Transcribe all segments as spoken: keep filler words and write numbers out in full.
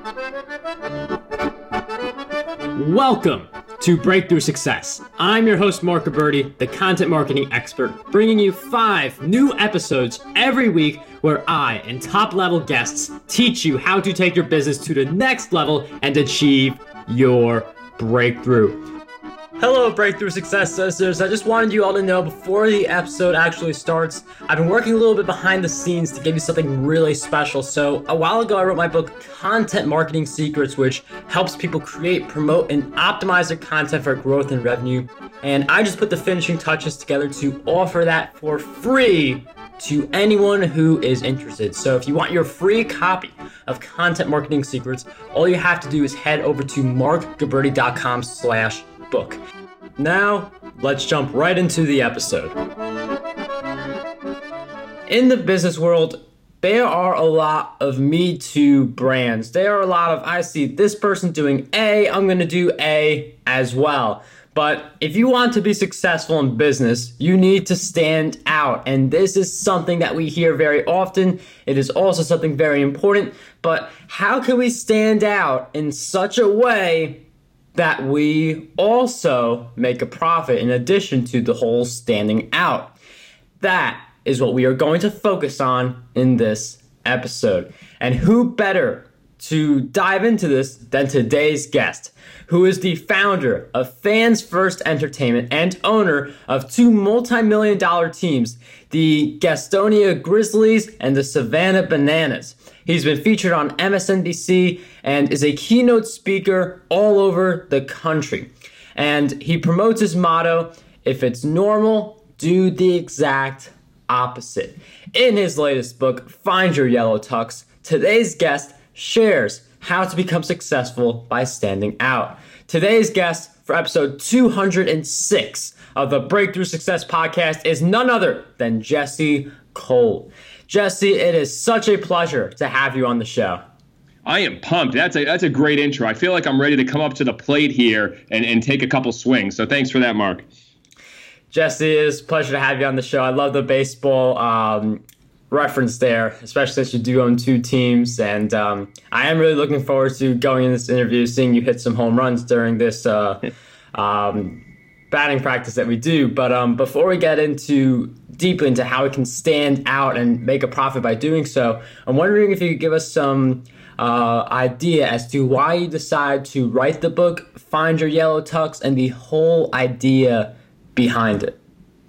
Welcome to Breakthrough Success. I'm your host, Mark Gabberty, the content marketing expert, bringing you five new episodes every week where I and top-level guests teach you how to take your business to the next level and achieve your breakthrough. Hello, Breakthrough Success listeners. I just wanted you all to know before the episode actually starts, I've been working a little bit behind the scenes to give you something really special. So a while ago, I wrote my book, Content Marketing Secrets, which helps people create, promote, and optimize their content for growth and revenue. And I just put the finishing touches together to offer that for free to anyone who is interested. So if you want your free copy of Content Marketing Secrets, all you have to do is head over to markgabberty.com slash book. Now, let's jump right into the episode. In the business world, there are a lot of Me Too brands. There are a lot of, I see this person doing A, I'm going to do A as well. But if you want to be successful in business, you need to stand out. And this is something that we hear very often. It is also something very important. But how can we stand out in such a way that we also make a profit in addition to the whole standing out? That is what we are going to focus on in this episode. And who better to dive into this than today's guest, who is the founder of Fans First Entertainment and owner of two multi-million dollar teams, the Gastonia Grizzlies and the Savannah Bananas. He's been featured on M S N B C and is a keynote speaker all over the country. And he promotes his motto, if it's normal, do the exact opposite. In his latest book, Find Your Yellow Tux, today's guest shares how to become successful by standing out. Today's guest for episode two hundred six of the Breakthrough Success Podcast is none other than Jesse Cole. Jesse, it is such a pleasure to have you on the show. I am pumped. That's a that's a great intro. I feel like I'm ready to come up to the plate here and, and take a couple swings. So thanks for that, Mark. Jesse, it is a pleasure to have you on the show. I love the baseball um, reference there, especially since you do own two teams. And um, I am really looking forward to going in this interview, seeing you hit some home runs during this uh, um, batting practice that we do. But um, before we get into deeply into how we can stand out and make a profit by doing so, I'm wondering if you could give us some uh, idea as to why you decide to write the book, Find Your Yellow Tux, and the whole idea behind it.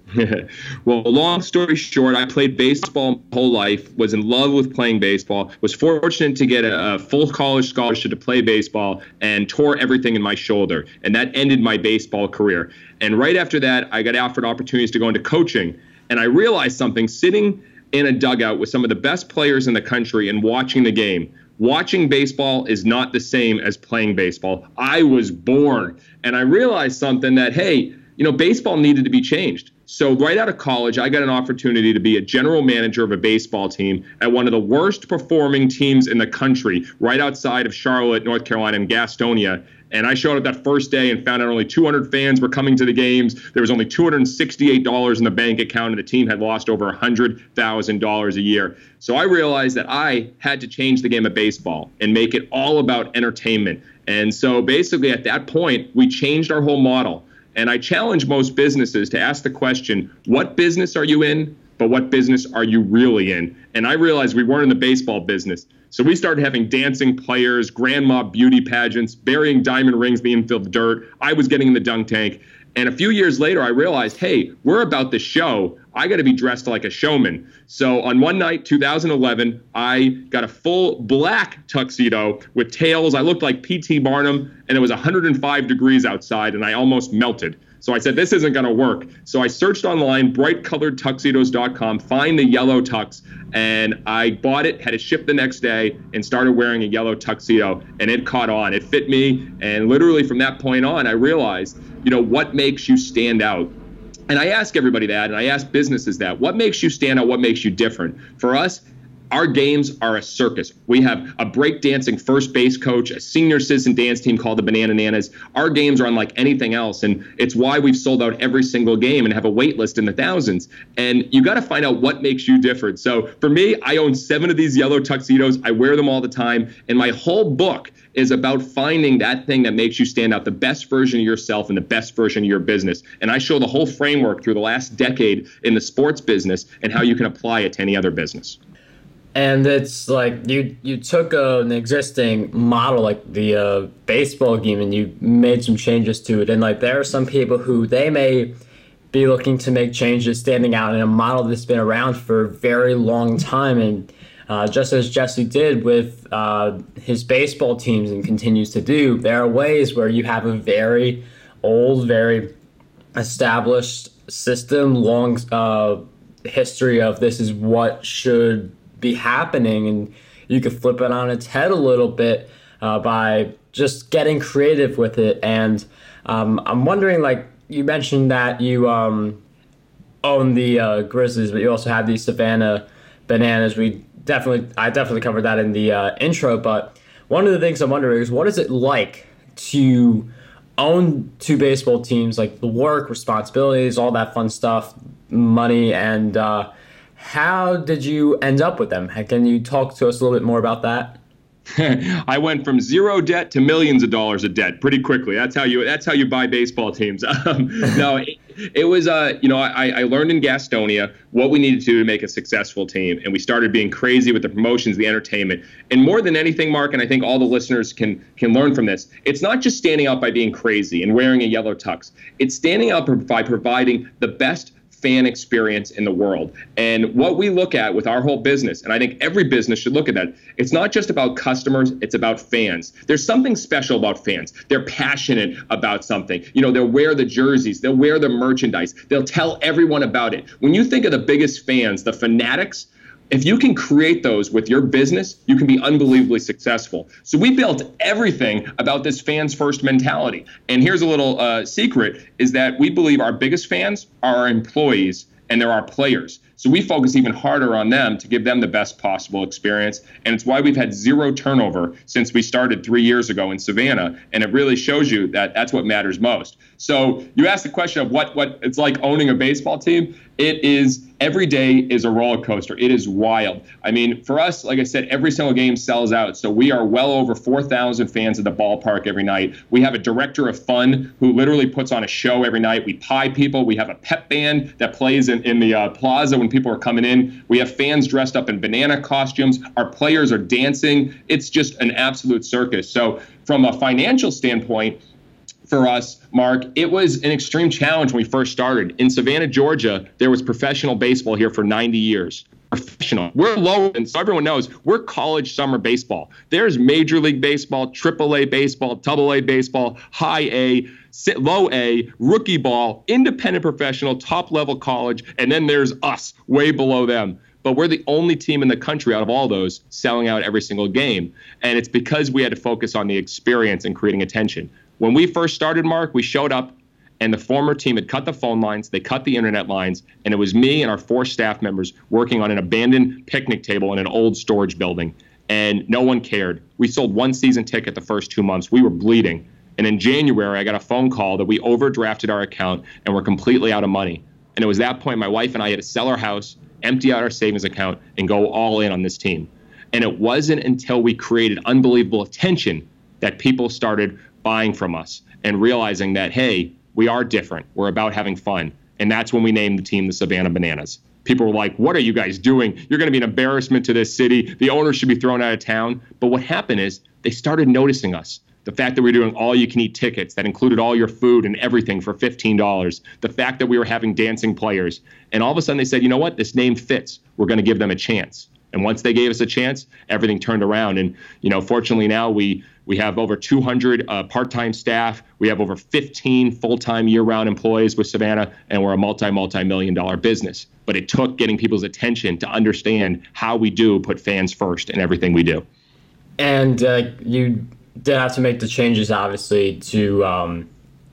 Well, long story short, I played baseball my whole life, was in love with playing baseball, was fortunate to get a, a full college scholarship to play baseball, and tore everything in my shoulder. And that ended my baseball career. And right after that, I got offered opportunities to go into coaching. And I realized something, sitting in a dugout with some of the best players in the country and watching the game. Watching baseball is not the same as playing baseball. I was bored. And I realized something that, hey, you know, baseball needed to be changed. So right out of college, I got an opportunity to be a general manager of a baseball team at one of the worst performing teams in the country, right outside of Charlotte, North Carolina, in Gastonia. And I showed up that first day and found out only two hundred fans were coming to the games. There was only two hundred sixty-eight dollars in the bank account, and the team had lost over one hundred thousand dollars a year. So I realized that I had to change the game of baseball and make it all about entertainment. And so basically at that point, we changed our whole model. And I challenge most businesses to ask the question, what business are you in, but what business are you really in? And I realized we weren't in the baseball business. So we started having dancing players, grandma beauty pageants, burying diamond rings in the infield dirt. I was getting in the dunk tank. And a few years later, I realized, hey, we're about the show. I got to be dressed like a showman. So on one night, two thousand eleven, I got a full black tuxedo with tails. I looked like P T Barnum, and it was one hundred five degrees outside, and I almost melted. So I said, this isn't going to work. So I searched online, bright colored tuxedos dot com, find the yellow tux, and I bought it, had it shipped the next day, and started wearing a yellow tuxedo, and it caught on. It fit me, and literally from that point on, I realized, you know, what makes you stand out? And I ask everybody that, and I ask businesses that. What makes you stand out? What makes you different? For us, Our games are a circus. We have a breakdancing first base coach, a senior citizen dance team called the Banana Nanas. Our games are unlike anything else, and it's why we've sold out every single game and have a wait list in the thousands. And you got to find out what makes you different. So for me, I own seven of these yellow tuxedos. I wear them all the time, and my whole book is about finding that thing that makes you stand out, the best version of yourself and the best version of your business. And I show the whole framework through the last decade in the sports business and how you can apply it to any other business. And it's like you you took uh, an existing model like the uh, baseball game and you made some changes to it. And like there are some people who they may be looking to make changes standing out in a model that's been around for a very long time. And uh, just as Jesse did with uh, his baseball teams and continues to do, there are ways where you have a very old, very established system, long uh, history of this is what should be happening, and you could flip it on its head a little bit uh, by just getting creative with it. And um, I'm wondering, like you mentioned that you um, own the uh, Grizzlies, but you also have the Savannah Bananas. We definitely, I definitely covered that in the uh, intro. But one of the things I'm wondering is, what is it like to own two baseball teams, like the work, responsibilities, all that fun stuff, money, and uh, how did you end up with them? Can you talk to us a little bit more about that? I went from zero debt to millions of dollars of debt pretty quickly. That's how you. That's how you buy baseball teams. Um, no, it, it was. Uh, you know, I, I learned in Gastonia what we needed to do to make a successful team, and we started being crazy with the promotions, the entertainment, and more than anything, Mark, and I think all the listeners can can learn from this. It's not just standing out by being crazy and wearing a yellow tux. It's standing out by providing the best fan experience in the world. And what we look at with our whole business, and I think every business should look at that, it's not just about customers, it's about fans. There's something special about fans. They're passionate about something. You know, they'll wear the jerseys, they'll wear the merchandise, they'll tell everyone about it. When you think of the biggest fans, the fanatics, if you can create those with your business, you can be unbelievably successful. So we built everything about this fans first mentality. And here's a little uh, secret, is that we believe our biggest fans are our employees and they're our players. So we focus even harder on them to give them the best possible experience. And it's why we've had zero turnover since we started three years ago in Savannah. And it really shows you that that's what matters most. So you asked the question of what, what it's like owning a baseball team. It is, every day is a roller coaster. It is wild. I mean, for us, like I said, every single game sells out. So we are well over four thousand fans at the ballpark every night. We have a director of fun who literally puts on a show every night. We pie people. We have a pep band that plays in, in the uh, plaza when people are coming in. We have fans dressed up in banana costumes. Our players are dancing. It's just an absolute circus. So from a financial standpoint, for us, Mark, it was an extreme challenge when we first started. In Savannah, Georgia, there was professional baseball here for ninety years. Professional. We're low, and so everyone knows we're college summer baseball. There's Major League Baseball, Triple A baseball, Double A baseball, High A, Low A, rookie ball, independent professional, top level college, and then there's us way below them. But we're the only team in the country out of all those selling out every single game. And it's because we had to focus on the experience and creating attention. When we first started, Mark, we showed up and the former team had cut the phone lines, they cut the internet lines, and it was me and our four staff members working on an abandoned picnic table in an old storage building. And no one cared. We sold one season ticket the first two months. We were bleeding. And in January, I got a phone call that we overdrafted our account and we're completely out of money. And it was that point my wife and I had to sell our house, empty out our savings account, and go all in on this team. And it wasn't until we created unbelievable attention that people started buying from us and realizing that, hey, we are different. We're about having fun. And that's when we named the team the Savannah Bananas. People were like, what are you guys doing? You're going to be an embarrassment to this city. The owner should be thrown out of town. But what happened is they started noticing us. The fact that we were doing all-you-can-eat tickets that included all your food and everything for fifteen dollars. The fact that we were having dancing players. And all of a sudden they said, you know what? This name fits. We're going to give them a chance. And once they gave us a chance, everything turned around. And, you know, fortunately now we we have over two hundred uh, part-time staff. We have over fifteen full-time year-round employees with Savannah, and we're a multi, multi-million dollar business. But it took getting people's attention to understand how we do put fans first in everything we do. And uh, you did have to make the changes, obviously, to um,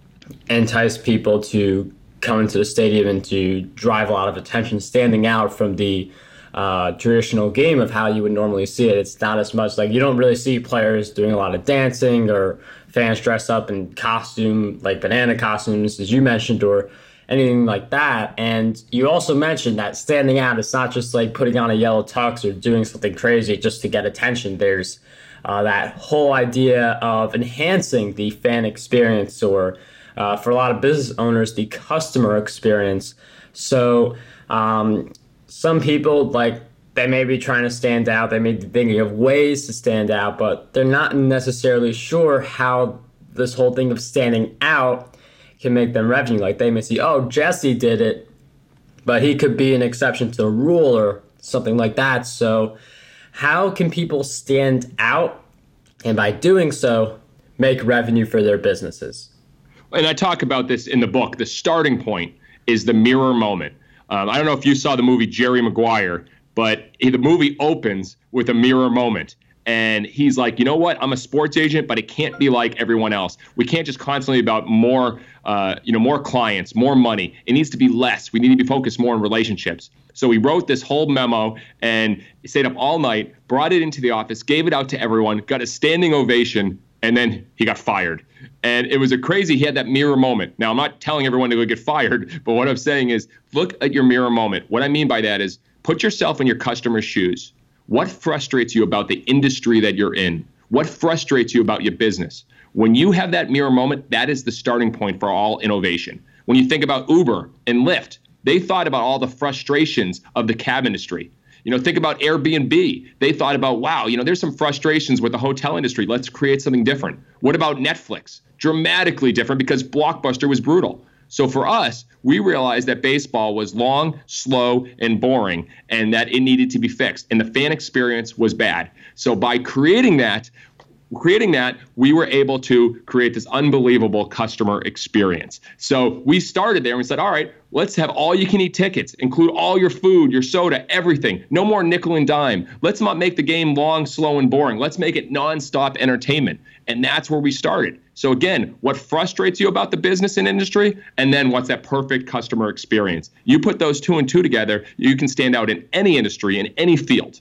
entice people to come into the stadium and to drive a lot of attention, standing out from the uh, traditional game of how you would normally see it. It's not as much like you don't really see players doing a lot of dancing or fans dress up in costume, like banana costumes, as you mentioned, or anything like that. And you also mentioned that standing out, it's not just like putting on a yellow tux or doing something crazy just to get attention. There's uh, that whole idea of enhancing the fan experience, or uh, for a lot of business owners, the customer experience. So um, some people, like, they may be trying to stand out. They may be thinking of ways to stand out, but they're not necessarily sure how this whole thing of standing out can make them revenue. Like, they may see, oh, Jesse did it, but he could be an exception to the rule or something like that. So how can people stand out, and by doing so, make revenue for their businesses? And I talk about this in the book. The starting point is the mirror moment. Um, I don't know if you saw the movie Jerry Maguire, but he, the movie opens with a mirror moment. And he's like, you know what? I'm a sports agent, but it can't be like everyone else. We can't just constantly about more, uh, you know, more clients, more money. It needs to be less. We need to be focused more on relationships. So he wrote this whole memo and he stayed up all night, brought it into the office, gave it out to everyone, got a standing ovation, and then he got fired. And it was a crazy, he had that mirror moment. Now, I'm not telling everyone to go get fired, but what I'm saying is look at your mirror moment. What I mean by that is put yourself in your customer's shoes. What frustrates you about the industry that you're in? What frustrates you about your business? When you have that mirror moment, that is the starting point for all innovation. When you think about Uber and Lyft, they thought about all the frustrations of the cab industry. You know, think about Airbnb. They thought about, wow, you know, there's some frustrations with the hotel industry. Let's create something different. What about Netflix? Dramatically different because Blockbuster was brutal. So for us, we realized that baseball was long, slow, and boring, and that it needed to be fixed. And the fan experience was bad. So by creating that, creating that, we were able to create this unbelievable customer experience. So we started there and we said, all right, let's have all you can eat tickets, include all your food, your soda, everything. No more nickel and dime. Let's not make the game long, slow, and boring. Let's make it nonstop entertainment. And that's where we started. So again, what frustrates you about the business and industry, and then what's that perfect customer experience? You put those two and two together, you can stand out in any industry, in any field.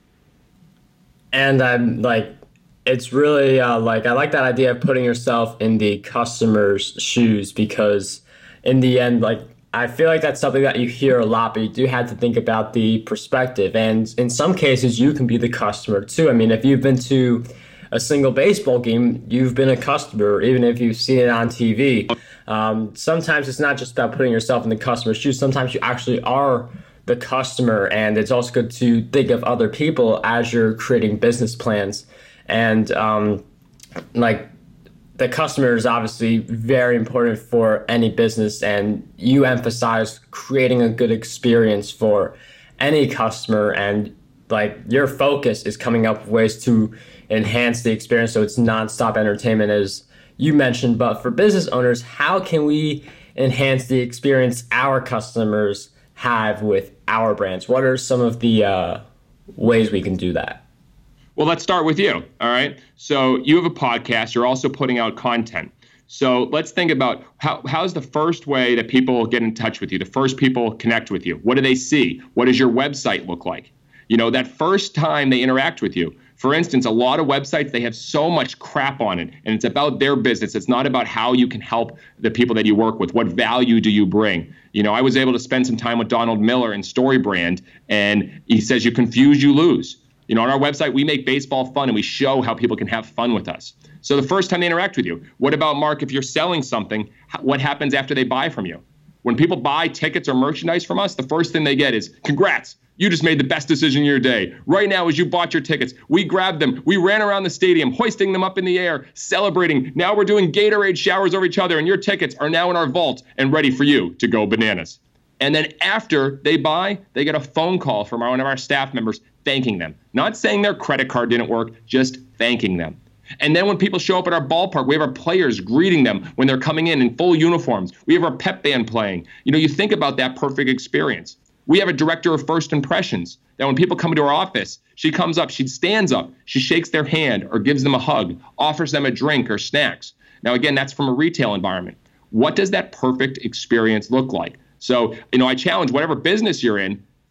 And I'm like, it's really uh, like, I like that idea of putting yourself in the customer's shoes, because in the end, like, I feel like that's something that you hear a lot, but you do have to think about the perspective. And in some cases, you can be the customer too. I mean, if you've been to a single baseball game, you've been a customer, even if you've seen it on T V. Um, sometimes it's not just about putting yourself in the customer's shoes. Sometimes you actually are the customer, and it's also good to think of other people as you're creating business plans. And um, like, the customer is obviously very important for any business, and you emphasize creating a good experience for any customer, and like, your focus is coming up with ways to enhance the experience so it's nonstop entertainment, as you mentioned. But for business owners, how can we enhance the experience our customers have with our brands? What are some of the uh, ways we can do that? Well, let's start with you. All right. So you have a podcast. You're also putting out content. So let's think about how how's the first way that people get in touch with you, the first people connect with you? What do they see? What does your website look like? You know, that first time they interact with you. For instance, a lot of websites, they have so much crap on it, and it's about their business. It's not about how you can help the people that you work with. What value do you bring? You know, I was able to spend some time with Donald Miller in StoryBrand, and he says, you confuse, you lose. You know, on our website, we make baseball fun, and we show how people can have fun with us. So the first time they interact with you. What about, Mark, if you're selling something, what happens after they buy from you? When people buy tickets or merchandise from us, the first thing they get is, congrats, you just made the best decision of your day. Right now, as you bought your tickets, we grabbed them. We ran around the stadium, hoisting them up in the air, celebrating. Now we're doing Gatorade showers over each other, and your tickets are now in our vault and ready for you to go bananas. And then after they buy, they get a phone call from one of our staff members thanking them. Not saying their credit card didn't work, just thanking them. And then when people show up at our ballpark, we have our players greeting them when they're coming in in full uniforms. We have our pep band playing. You know, you think about that perfect experience. We have a director of first impressions that when people come into our office, she comes up, she stands up, she shakes their hand or gives them a hug, offers them a drink or snacks. Now, again, that's from a retail environment. What does that perfect experience look like? So, you know, I challenge whatever business you're in,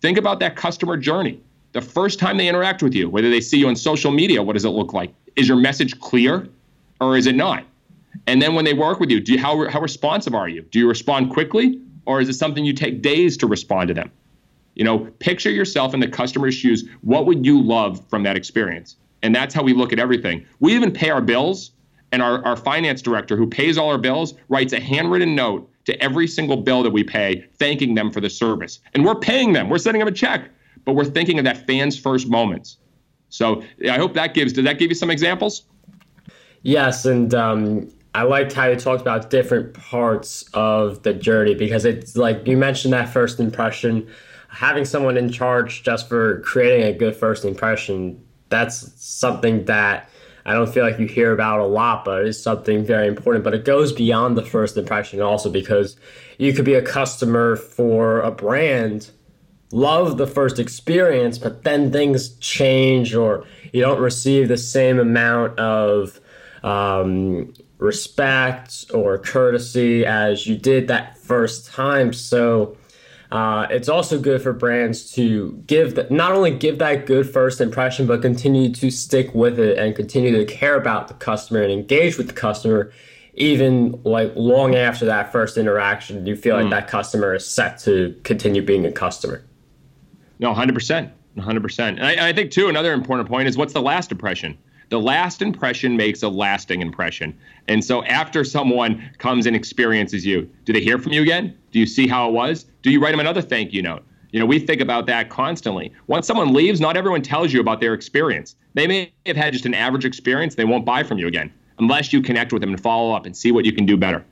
Think about that customer journey. The first time they interact with you, whether they see you on social media, what does it look like? Is your message clear or is it not? And then when they work with you, do you, how, how responsive are you? Do you respond quickly, or is it something you take days to respond to them? You know, picture yourself in the customer's shoes. What would you love from that experience? And that's how we look at everything. We even pay our bills, and our, our finance director, who pays all our bills, writes a handwritten note to every single bill that we pay, thanking them for the service. And we're paying them. We're sending them a check, but we're thinking of that fans first moments. So I hope that gives, did that give you some examples? Yes, and um, I liked how you talked about different parts of the journey, because it's like you mentioned that first impression, having someone in charge just for creating a good first impression. That's something that I don't feel like you hear about a lot, but it's something very important. But it goes beyond the first impression also, because you could be a customer for a brand, love the first experience, but then things change, or you don't receive the same amount of um, respect or courtesy as you did that first time. So uh, it's also good for brands to give the, not only give that good first impression, but continue to stick with it and continue to care about the customer and engage with the customer, even like long after that first interaction. You feel like mm. that customer is set to continue being a customer. No, one hundred percent. one hundred percent. And I, I think, too, another important point is, what's the last impression? The last impression makes a lasting impression. And so after someone comes and experiences you, do they hear from you again? Do you see how it was? Do you write them another thank you note? You know, we think about that constantly. Once someone leaves, not everyone tells you about their experience. They may have had just an average experience. They won't buy from you again unless you connect with them and follow up and see what you can do better.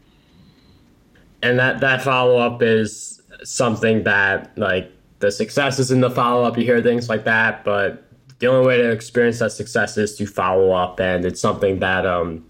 And that, that follow-up is something that, like, the success is in the follow-up. You hear things like that, but the only way to experience that success is to follow up. And it's something that um,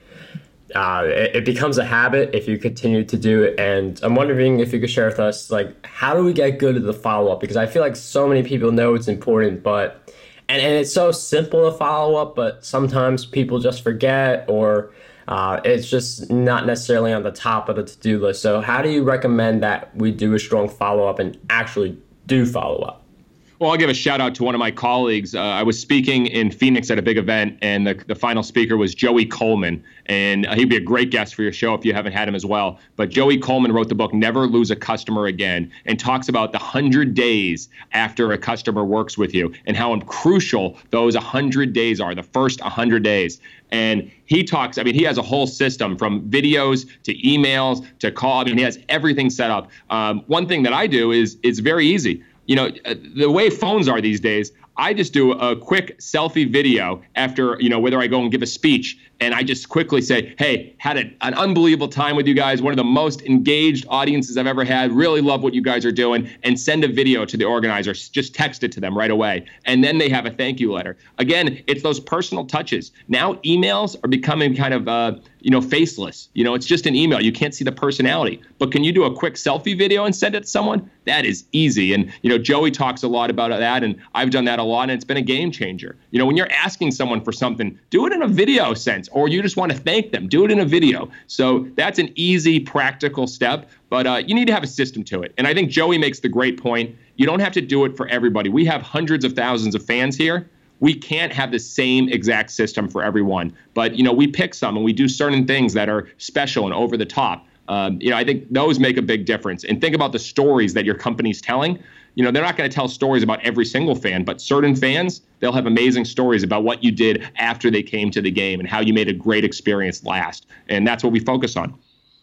uh, it, it becomes a habit if you continue to do it. And I'm wondering if you could share with us, like, how do we get good at the follow-up? Because I feel like so many people know it's important, but and, and it's so simple to follow up, but sometimes people just forget, or uh, it's just not necessarily on the top of the to-do list. So how do you recommend that we do a strong follow-up and actually do follow up? Well, I'll give a shout out to one of my colleagues. Uh, I was speaking in Phoenix at a big event, and the, the final speaker was Joey Coleman. And uh, he'd be a great guest for your show if you haven't had him as well. But Joey Coleman wrote the book, Never Lose a Customer Again, and talks about the one hundred days after a customer works with you and how crucial those one hundred days are, the first one hundred days. And he talks, I mean, he has a whole system from videos to emails to call. I mean, he has everything set up. Um, one thing that I do is it's very easy. You know, the way phones are these days, I just do a quick selfie video after, you know, whether I go and give a speech, and I just quickly say, hey, had a, an unbelievable time with you guys. One of the most engaged audiences I've ever had. Really love what you guys are doing. And send a video to the organizers. Just text it to them right away. And then they have a thank you letter. Again, it's those personal touches. Now emails are becoming kind of, uh, you know, faceless. You know, it's just an email. You can't see the personality. But can you do a quick selfie video and send it to someone? That is easy. And, you know, Joey talks a lot about that, and I've done that a lot, and it's been a game changer. You know, when you're asking someone for something, do it in a video sense, or you just want to thank them, do it in a video. So that's an easy, practical step, but uh, you need to have a system to it. And I think Joey makes the great point. You don't have to do it for everybody. We have hundreds of thousands of fans here. We can't have the same exact system for everyone, but, you know, we pick some and we do certain things that are special and over the top. Um, you know, I think those make a big difference. And think about the stories that your company's telling. You know, they're not going to tell stories about every single fan, but certain fans, they'll have amazing stories about what you did after they came to the game and how you made a great experience last. And that's what we focus on.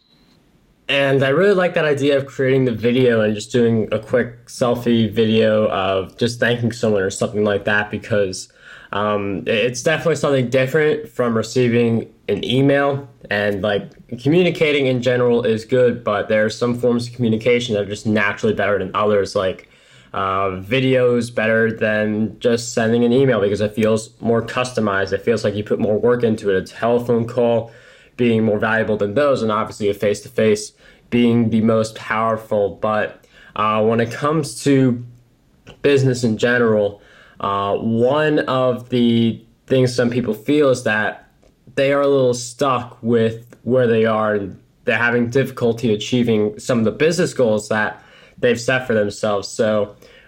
And I really like that idea of creating the video and just doing a quick selfie video of just thanking someone or something like that, because um, it's definitely something different from receiving an email. And like communicating in general is good, but there are some forms of communication that are just naturally better than others, like uh, videos better than just sending an email because it feels more customized. It feels like you put more work into it. A telephone call being more valuable than those, and obviously a face-to-face being the most powerful. But uh, when it comes to business in general, uh, one of the things some people feel is that they are a little stuck with where they are, and they're having difficulty achieving some of the business goals that they've set for themselves. So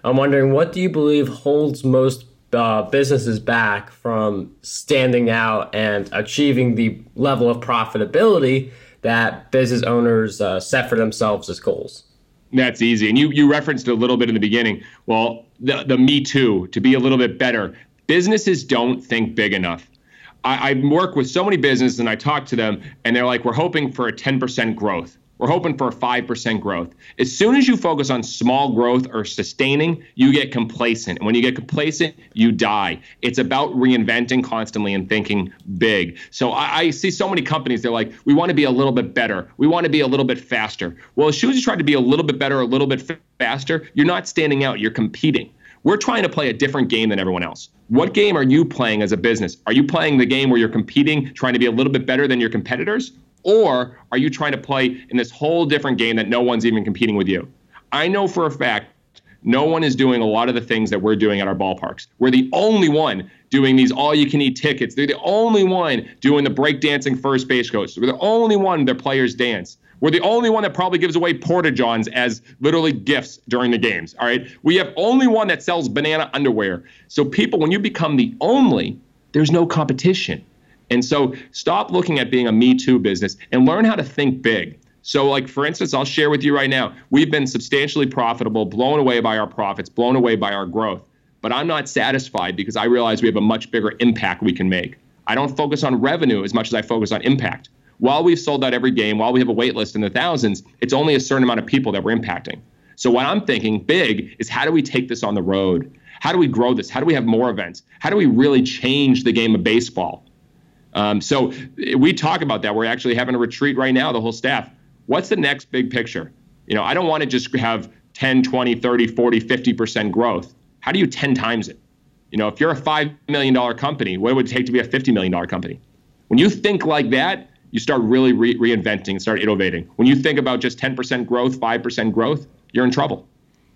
I'm wondering, what do you believe holds most uh, businesses back from standing out and achieving the level of profitability that business owners uh, set for themselves as goals? That's easy. And you you referenced it a little bit in the beginning. Well, the, the me too, to be a little bit better. Businesses don't think big enough. I, I work with so many businesses and I talk to them and they're like, we're hoping for a ten percent growth. We're hoping for a five percent growth. As soon as you focus on small growth or sustaining, you get complacent. And when you get complacent, you die. It's about reinventing constantly and thinking big. So I, I see so many companies, they're like, we want to be a little bit better. We want to be a little bit faster. Well, as soon as you try to be a little bit better, a little bit f- faster, you're not standing out, you're competing. We're trying to play a different game than everyone else. What game are you playing as a business? Are you playing the game where you're competing, trying to be a little bit better than your competitors? Or are you trying to play in this whole different game that no one's even competing with you? I know for a fact, no one is doing a lot of the things that we're doing at our ballparks. We're the only one doing these all-you-can-eat tickets. They're the only one doing the breakdancing first base coach. We're the only one their players dance. We're the only one that probably gives away Porta-Johns as literally gifts during the games, all right? We have only one that sells banana underwear. So people, when you become the only, there's no competition. And so stop looking at being a Me Too business and learn how to think big. So like, for instance, I'll share with you right now, we've been substantially profitable, blown away by our profits, blown away by our growth. But I'm not satisfied because I realize we have a much bigger impact we can make. I don't focus on revenue as much as I focus on impact. While we've sold out every game, while we have a wait list in the thousands, it's only a certain amount of people that we're impacting. So what I'm thinking big is, how do we take this on the road? How do we grow this? How do we have more events? How do we really change the game of baseball? Um, so we talk about that. We're actually having a retreat right now, the whole staff. What's the next big picture? You know, I don't want to just have ten, twenty, thirty, forty, fifty percent growth. How do you ten times it? You know, if you're a five million dollars company, what would it take to be a fifty million dollars company? When you think like that, you start really re- reinventing and start innovating. When you think about just ten percent growth, five percent growth, you're in trouble.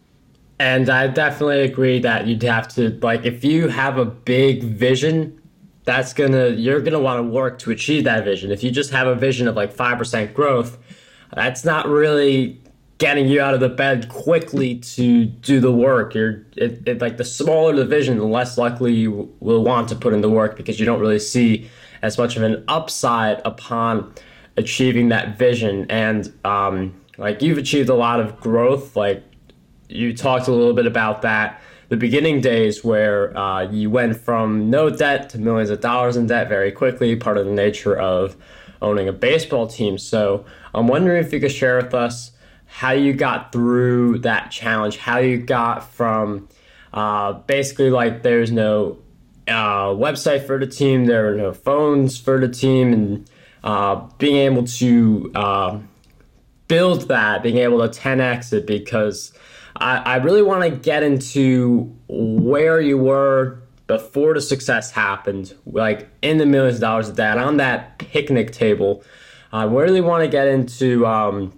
And I definitely agree that you'd have to, like, if you have a big vision, that's gonna, you're gonna want to work to achieve that vision. If you just have a vision of like five percent growth, that's not really getting you out of the bed quickly to do the work. You're it, it, like, the smaller the vision, the less likely you will want to put in the work, because you don't really see as much of an upside upon achieving that vision. And um, like, you've achieved a lot of growth. Like, you talked a little bit about that, the beginning days where uh, you went from no debt to millions of dollars in debt very quickly, part of the nature of owning a baseball team. So I'm wondering if you could share with us how you got through that challenge, how you got from uh, basically, like, there's no uh, website for the team, there are no phones for the team, and uh, being able to uh, build that, being able to ten X it, because I, I really want to get into where you were before the success happened, like in the millions of dollars of debt, on that picnic table. I really want to get into um,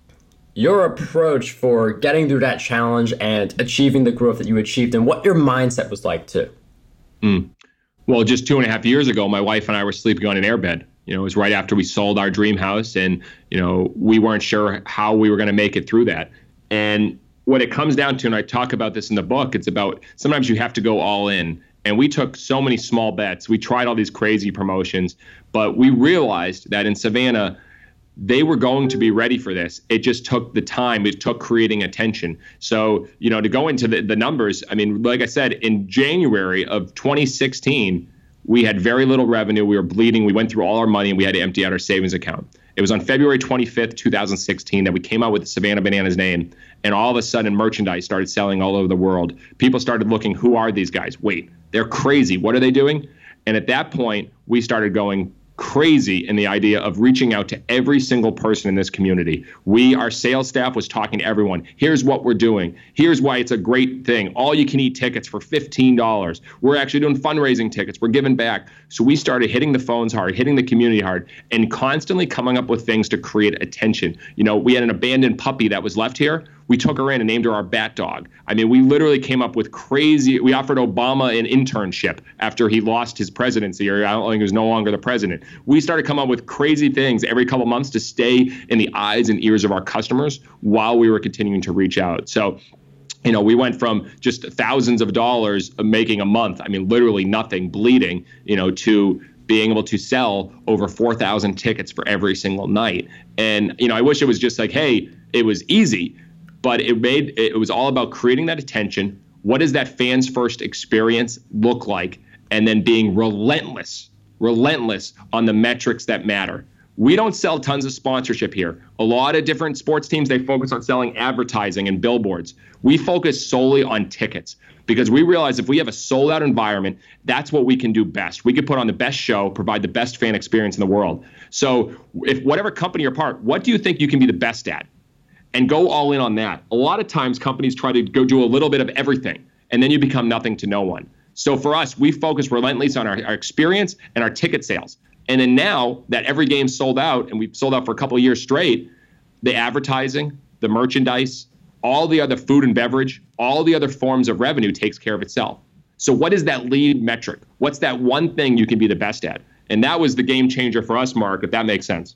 your approach for getting through that challenge and achieving the growth that you achieved, and what your mindset was like too. Mm. Well, just two and a half years ago, my wife and I were sleeping on an airbed. You know, it was right after we sold our dream house, and, you know, we weren't sure how we were going to make it through that. And what it comes down to, and I talk about this in the book, it's about sometimes you have to go all in. And we took so many small bets. We tried all these crazy promotions, but we realized that in Savannah, they were going to be ready for this. It just took the time. It took creating attention. So, you know, to go into the, the numbers, I mean, like I said, in January of twenty sixteen, we had very little revenue. We were bleeding. We went through all our money, and we had to empty out our savings account. It was on February twenty-fifth, twenty sixteen, that we came out with the Savannah Bananas name, and all of a sudden merchandise started selling all over the world. People started looking, who are these guys? Wait, they're crazy. What are they doing? And at that point, we started going crazy in the idea of reaching out to every single person in this community. We, our sales staff, was talking to everyone. Here's what we're doing. Here's why it's a great thing. All you can eat tickets for fifteen dollars. We're actually doing fundraising tickets. We're giving back. So we started hitting the phones hard, hitting the community hard, and constantly coming up with things to create attention. You know, we had an abandoned puppy that was left here. We took her in and named her our Bat Dog. I mean, we literally came up with crazy. We offered Obama an internship after he lost his presidency, or I don't think he was no longer the president. We started coming up with crazy things every couple months to stay in the eyes and ears of our customers while we were continuing to reach out. So You know, we went from just thousands of dollars making a month, I mean, literally nothing, bleeding, you know, to being able to sell over four thousand tickets for every single night. And, you know, I wish it was just like, hey, it was easy, but it made, it was all about creating that attention. What does that fans first experience look like? And then being relentless, relentless on the metrics that matter. We don't sell tons of sponsorship here. A lot of different sports teams, they focus on selling advertising and billboards. We focus solely on tickets because we realize if we have a sold out environment, that's what we can do best. We can put on the best show, provide the best fan experience in the world. So if whatever company you're part, what do you think you can be the best at? And go all in on that. A lot of times companies try to go do a little bit of everything and then you become nothing to no one. So for us, we focus relentlessly on our, our experience and our ticket sales. And then now that every game's sold out, and we've sold out for a couple of years straight, the advertising, the merchandise, all the other food and beverage, all the other forms of revenue takes care of itself. So what is that lead metric? What's that one thing you can be the best at? And that was the game changer for us, Mark, if that makes sense.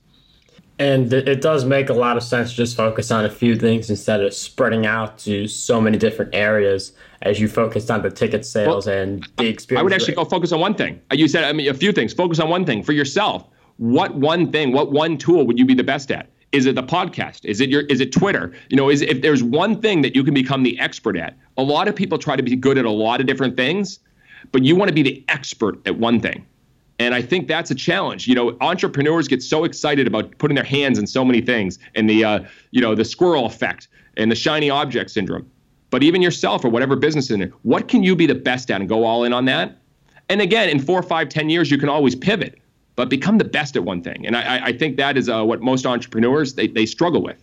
And it does make a lot of sense to just focus on a few things instead of spreading out to so many different areas as you focused on the ticket sales well, and the experience. I would actually rate. go focus on one thing. You said, I mean, a few things. Focus on one thing for yourself. What one thing, what one tool would you be the best at? Is it the podcast? Is it your? Is it Twitter? You know, is if there's one thing that you can become the expert at. A lot of people try to be good at a lot of different things, but you want to be the expert at one thing. And I think that's a challenge. You know, entrepreneurs get so excited about putting their hands in so many things and the, uh, you know, the squirrel effect and the shiny object syndrome. But even yourself or whatever business in it, what can you be the best at and go all in on that? And again, in four, five, ten years, you can always pivot, but become the best at one thing. And I, I think that is uh, what most entrepreneurs, they, they struggle with.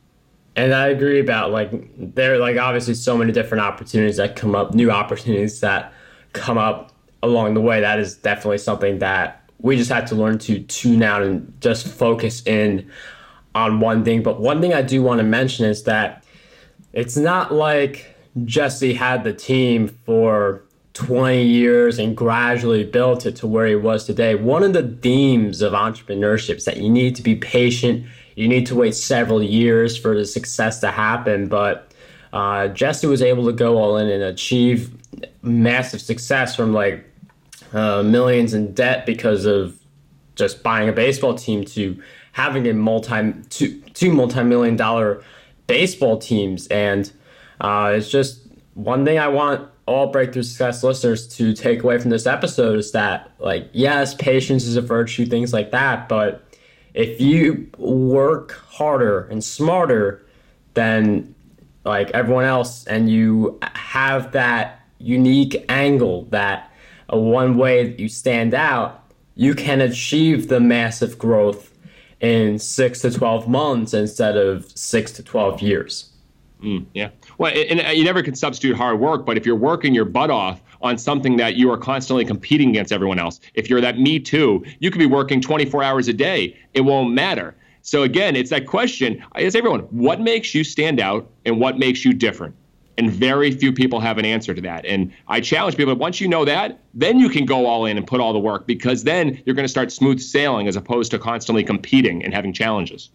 And I agree about like, there are like obviously so many different opportunities that come up, new opportunities that come up along the way. That is definitely something that we just had to learn to tune out and just focus in on one thing. But one thing I do want to mention is that it's not like Jesse had the team for twenty years and gradually built it to where he was today. One of the themes of entrepreneurship is that you need to be patient. You need to wait several years for the success to happen. But uh, Jesse was able to go all in and achieve massive success from like uh, millions in debt because of just buying a baseball team to having a multi two, two multi-million dollar baseball teams. And uh, it's just one thing I want all Breakthrough Success listeners to take away from this episode is that, like, yes, patience is a virtue, things like that. But if you work harder and smarter than like everyone else and you have that unique angle, that uh, one way that you stand out, you can achieve the massive growth in six to twelve months instead of six to twelve years. Mm, yeah. Well, and, and you never can substitute hard work, but if you're working your butt off on something that you are constantly competing against everyone else, if you're that me too, you could be working twenty-four hours a day. It won't matter. So again, it's that question. I ask everyone, what makes you stand out and what makes you different? And very few people have an answer to that. And I challenge people, once you know that, then you can go all in and put all the work, because then you're going to start smooth sailing as opposed to constantly competing and having challenges.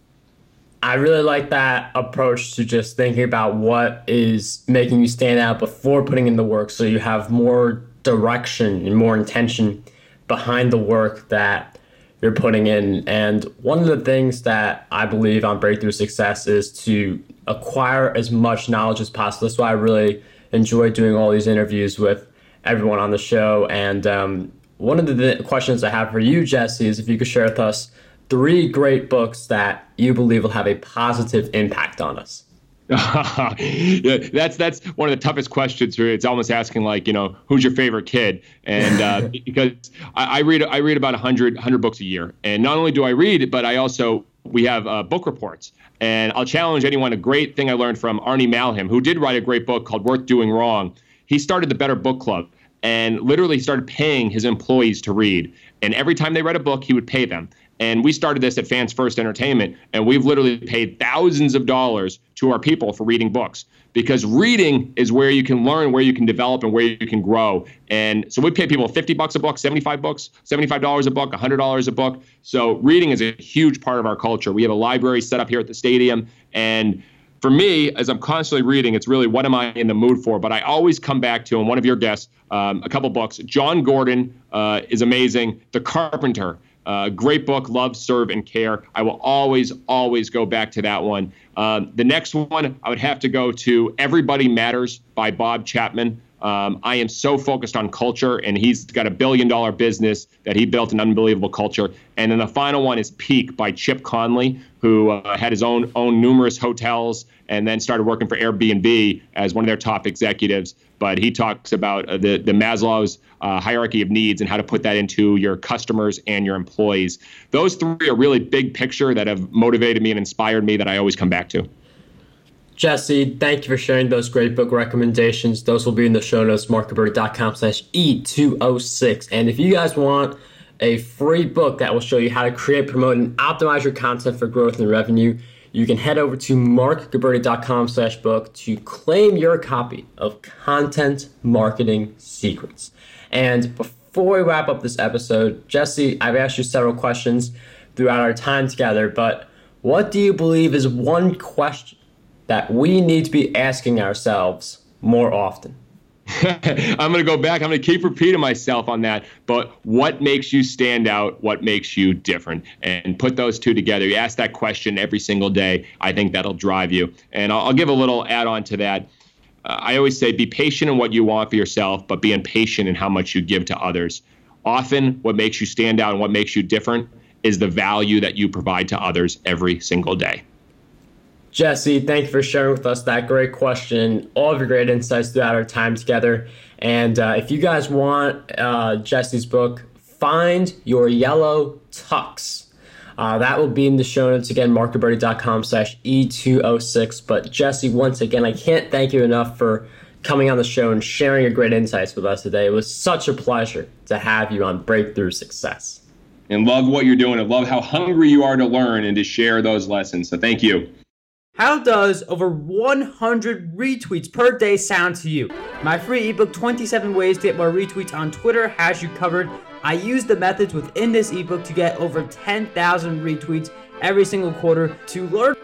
I really like that approach to just thinking about what is making you stand out before putting in the work, so you have more direction and more intention behind the work that you're putting in. And one of the things that I believe on Breakthrough Success is to acquire as much knowledge as possible. That's why I really enjoy doing all these interviews with everyone on the show. And um, one of the th- questions I have for you, Jesse, is if you could share with us three great books that you believe will have a positive impact on us. Yeah, that's that's one of the toughest questions. It's almost asking, like, you know, who's your favorite kid? And uh, because I, I read I read about one hundred, one hundred books a year. And not only do I read, but I also, we have uh, book reports. And I'll challenge anyone. A great thing I learned from Arnie Malham, who did write a great book called Worth Doing Wrong. He started the Better Book Club and literally started paying his employees to read. And every time they read a book, he would pay them. And we started this at Fans First Entertainment, and we've literally paid thousands of dollars to our people for reading books, because reading is where you can learn, where you can develop, and where you can grow. And so we pay people fifty bucks a book, seventy-five bucks, seventy-five dollars a book, one hundred dollars a book. So reading is a huge part of our culture. We have a library set up here at the stadium, and for me, as I'm constantly reading, it's really what am I in the mood for? But I always come back to, and one of your guests, um, a couple books. John Gordon uh, is amazing. The Carpenter, uh, great book, Love, Serve, and Care. I will always, always go back to that one. Um, the next one, I would have to go to Everybody Matters by Bob Chapman. Um, I am so focused on culture, and he's got a billion dollar business that he built an unbelievable culture. And then the final one is Peak by Chip Conley, who uh, had his own own numerous hotels and then started working for Airbnb as one of their top executives. But he talks about uh, the, the Maslow's uh, hierarchy of needs and how to put that into your customers and your employees. Those three are really big picture that have motivated me and inspired me that I always come back to. Jesse, thank you for sharing those great book recommendations. Those will be in the show notes, markgilberti.com slash E206. And if you guys want a free book that will show you how to create, promote, and optimize your content for growth and revenue, you can head over to markgilberti.com slash book to claim your copy of Content Marketing Secrets. And before we wrap up this episode, Jesse, I've asked you several questions throughout our time together, but what do you believe is one question that we need to be asking ourselves more often? I'm going to go back. I'm going to keep repeating myself on that. But what makes you stand out? What makes you different? And put those two together. You ask that question every single day. I think that'll drive you. And I'll, I'll give a little add-on to that. Uh, I always say be patient in what you want for yourself, but be impatient in how much you give to others. Often what makes you stand out and what makes you different is the value that you provide to others every single day. Jesse, thank you for sharing with us that great question, all of your great insights throughout our time together. And uh, if you guys want uh, Jesse's book, Find Your Yellow Tux. Uh, that will be in the show notes. Again, markgilberti.com slash E206. But Jesse, once again, I can't thank you enough for coming on the show and sharing your great insights with us today. It was such a pleasure to have you on Breakthrough Success. And love what you're doing. I love how hungry you are to learn and to share those lessons. So thank you. How does over one hundred retweets per day sound to you? My free ebook, twenty-seven Ways to Get More Retweets on Twitter, has you covered. I use the methods within this ebook to get over ten thousand retweets every single quarter. To learn